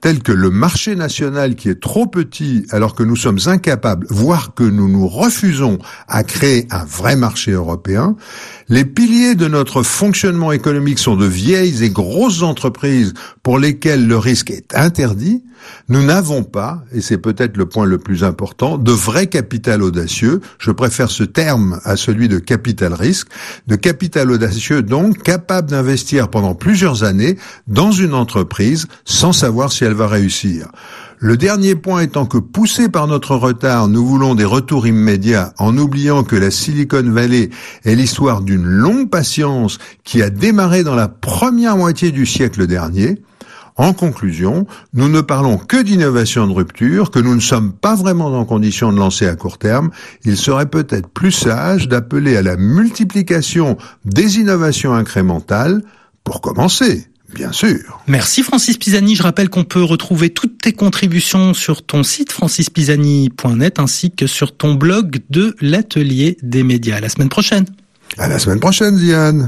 tels que le marché national qui est trop petit alors que nous sommes incapables, voire que nous nous refusons à créer un vrai marché européen, les piliers de notre fonctionnement économique sont de vieilles et grosses entreprises pour lesquelles le risque est interdit, nous n'avons pas, et c'est peut-être le point le plus important, de vrai capital audacieux, je préfère ce terme à celui de capital risque, de capital audacieux donc capable d'investir pendant plusieurs années dans une entreprise sans savoir si elle va réussir. Le dernier point étant que, poussés par notre retard, nous voulons des retours immédiats en oubliant que la Silicon Valley est l'histoire d'une longue patience qui a démarré dans la première moitié du siècle dernier. En conclusion, nous ne parlons que d'innovation de rupture, que nous ne sommes pas vraiment en condition de lancer à court terme. Il serait peut-être plus sage d'appeler à la multiplication des innovations incrémentales pour commencer. Bien sûr. Merci Francis Pisani. Je rappelle qu'on peut retrouver toutes tes contributions sur ton site francis pisani point net ainsi que sur ton blog de l'Atelier des médias. À la semaine prochaine. À la semaine prochaine, Diane.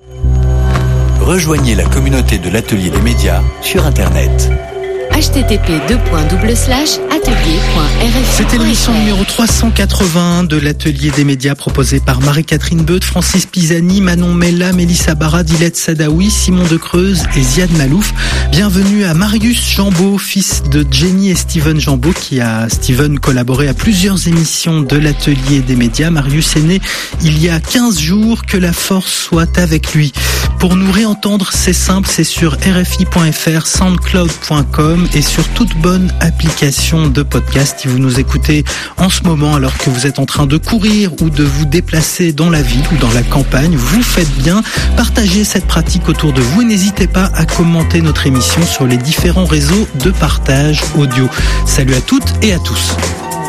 Rejoignez la communauté de l'Atelier des médias sur Internet. h t t p deux points double slash atelier point r f i. C'était l'émission numéro trois cent quatre-vingts de l'Atelier des médias proposée par Marie-Catherine Beut, Francis Pisani, Manon Mella, Mélissa Barra, Dilette Sadaoui, Simon de Creuse et Ziad Malouf. Bienvenue à Marius Jambeau, fils de Jenny et Steven Jambeau, qui a, Steven, collaboré à plusieurs émissions de l'Atelier des médias. Marius est né il y a quinze jours, que la force soit avec lui. Pour nous réentendre, c'est simple, c'est sur r f i point f r, soundcloud point com et sur toute bonne application de podcast. Si vous nous écoutez en ce moment alors que vous êtes en train de courir ou de vous déplacer dans la ville ou dans la campagne, vous faites bien. Partagez cette pratique autour de vous et n'hésitez pas à commenter notre émission sur les différents réseaux de partage audio. Salut à toutes et à tous.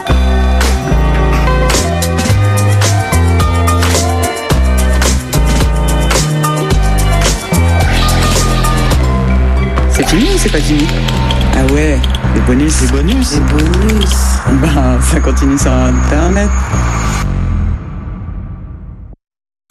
C'est fini ou c'est pas fini? Ah ouais, les bonus. Les bonus. Les bonus. Ben, ça continue sur Internet.